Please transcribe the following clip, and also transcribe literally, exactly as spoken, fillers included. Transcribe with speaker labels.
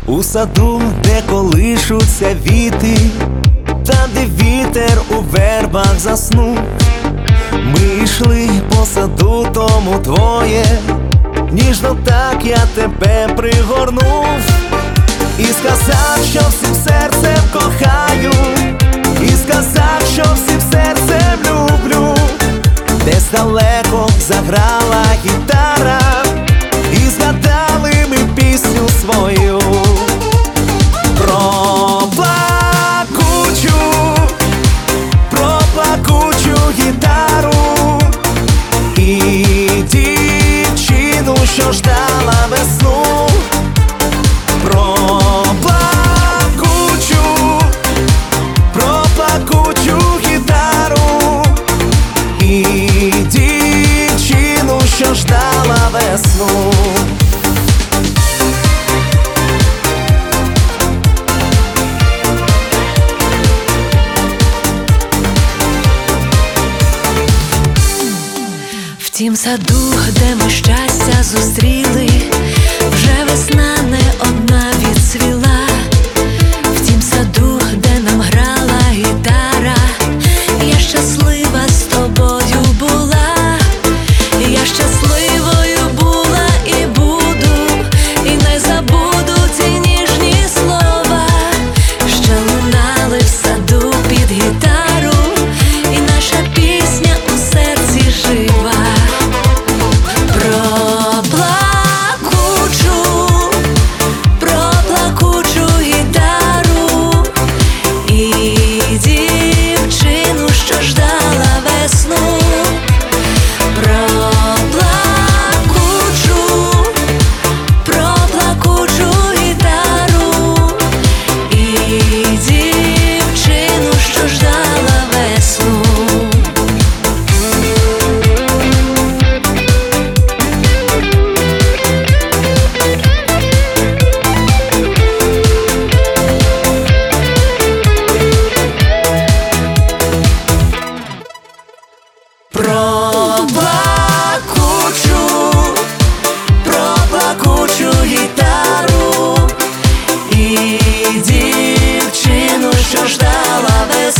Speaker 1: У саду, де колишуться віти, там, де вітер у вербах заснув. Ми йшли по саду, тому твоє, ніжно так я тебе пригорнув і сказав, що всім серцем кохаю, і сказав, що всім серцем люблю. Десь далеко заграла гітара, і згадали ми пісню свою про плакучу, про плакучу гітару і дівчину, що ждала весну. Про плакучу, про плакучу гітару і дівчину, що ждала весну.
Speaker 2: В тім саду, де ми щастя зустріли, вже весна не одна відцвіла. В тім саду, де нам грала гітара, я щаслива з тобою була. Я щасливою була і буду, і не забуду ці ніжні слова, що лунали в саду під гітару, і наша пісня у серці жива. Про плакучу, про плакучу гітару і дівчину, що ждала весну. Про плакучу, про плакучу гітару і дівчину, що ждала весну. Про плакучу, про плакучу гітару і дівчину, що ждала весну.